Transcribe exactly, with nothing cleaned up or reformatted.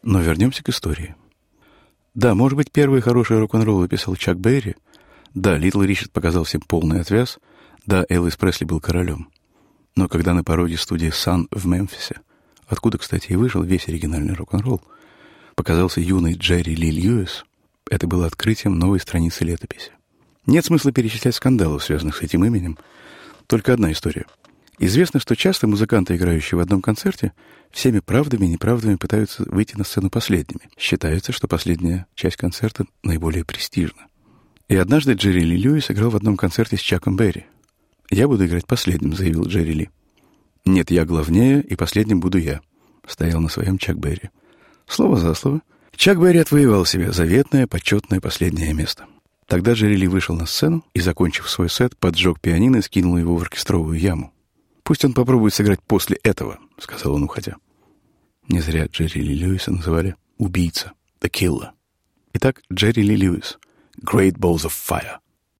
Но вернемся к истории. Да, может быть, первые хорошие рок-н-роллы писал Чак Берри. Да, Литл Ричард показал всем полный отвяз. Да, Элвис Пресли был королем. Но когда на пороге студии Sun в Мемфисе, откуда, кстати, и вышел весь оригинальный рок-н-ролл, показался юный Джерри Ли Льюис, это было открытием новой страницы летописи. Нет смысла перечислять скандалов, связанных с этим именем. Только одна история. Известно, что часто музыканты, играющие в одном концерте, всеми правдами и неправдами пытаются выйти на сцену последними. Считается, что последняя часть концерта наиболее престижна. И однажды Джерри Ли Льюис играл в одном концерте с Чаком Берри. «Я буду играть последним», — заявил Джерри Ли. «Нет, я главнее, и последним буду я», — стоял на своем Чак Берри. Слово за слово. Чак Берри отвоевал себе заветное, почетное последнее место. Тогда Джерри Ли вышел на сцену и, закончив свой сет, поджег пианино и скинул его в оркестровую яму. «Пусть он попробует сыграть после этого», — сказал он, уходя. Не зря Джерри Ли Льюиса называли «убийца», «the killer». Итак, Джерри Ли Льюис, «Great Balls of Fire».